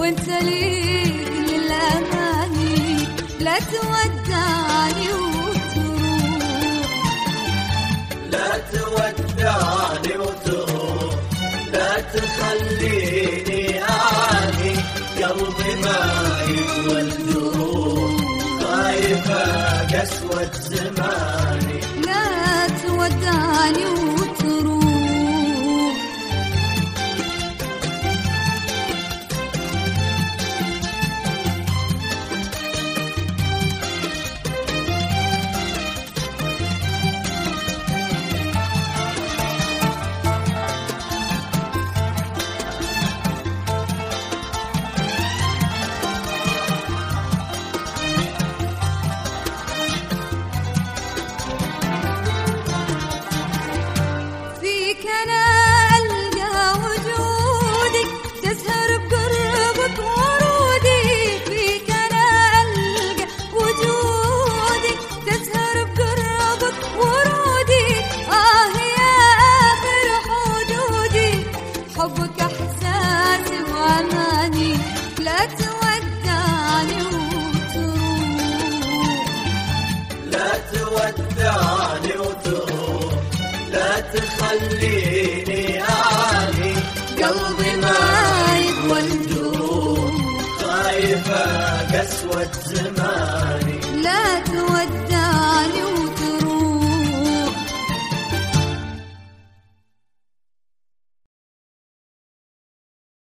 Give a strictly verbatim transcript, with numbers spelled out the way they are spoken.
وانت لي كل الأماني، لا تودعني وتروح، لا تودعني وتروح، لا تخليني أعاني، قلبي ما يقوى الجروح، خايفة قسوة زماني، لا تودعني وتروح. فيك أنا ألقى وجودك، تزهر بقربك ورودي، فيك أنا ألقى وجودك، تزهر بقربك ورودي، آه يا آخر حدودي، حبك إحساسي وأماني، لا تودعني وتروح، لا تودعني وتروح، لا تخليني أعاني، قلبي ما يقوى الجروح، خايفة قسوة زماني،